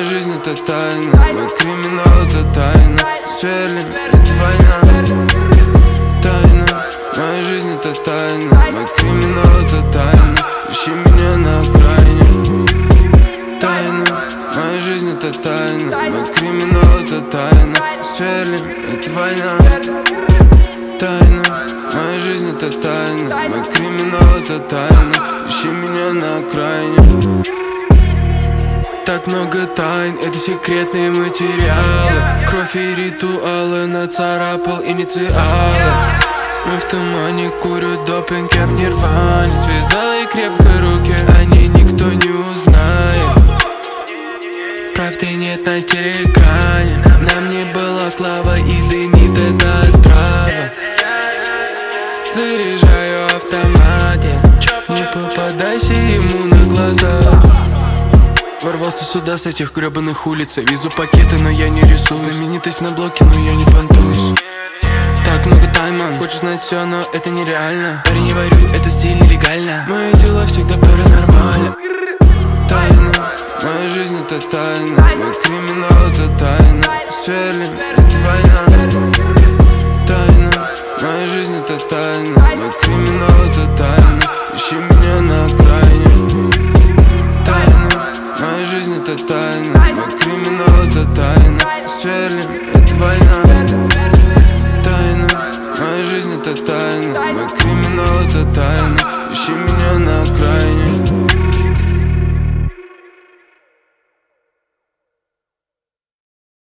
жизнь это тайна, мой криминал это тайна. Сверлим, это война. Тайна, моя жизнь это тайна, мой криминал это тайна. Ищи меня на окраине. Тайна, моя жизнь это тайна, мой криминал это тайна. Сверлим, это война. Тайна, моя жизнь это тайна, мой криминал это тайна. Ищи меня на окраине. Так много тайн, это секретные материалы. Кровь и ритуалы, нацарапал инициалы. Мы в тумане, курю допинг, я в нирване. Связал и крепко руки, о ней никто не узнает. Правды нет на телеэкране. На мне была клава и дымит эта отрава. Заряжаю автомате, не попадайся ему на глаза. Ворвался сюда с этих гребаных улиц. Везу пакеты, но я не рисую. Знаменитость на блоке, но я не понтуюсь. Так много тайма, хочешь знать все, но это нереально. Парень, не варю, это стиль нелегально. Мои дела всегда паранормально. Тайна, моя жизнь это тайна, мой криминал это тайна. Сверлим, это война. Тайна, моя жизнь это тайна, мой криминал это тайна. Ищи меня на окраине. Тайна, моя жизнь это тайна, мой криминал это тайна. Сверлим, это война. Тайна, моя жизнь это тайна, мой криминал это тайна. Ищи меня на окраине.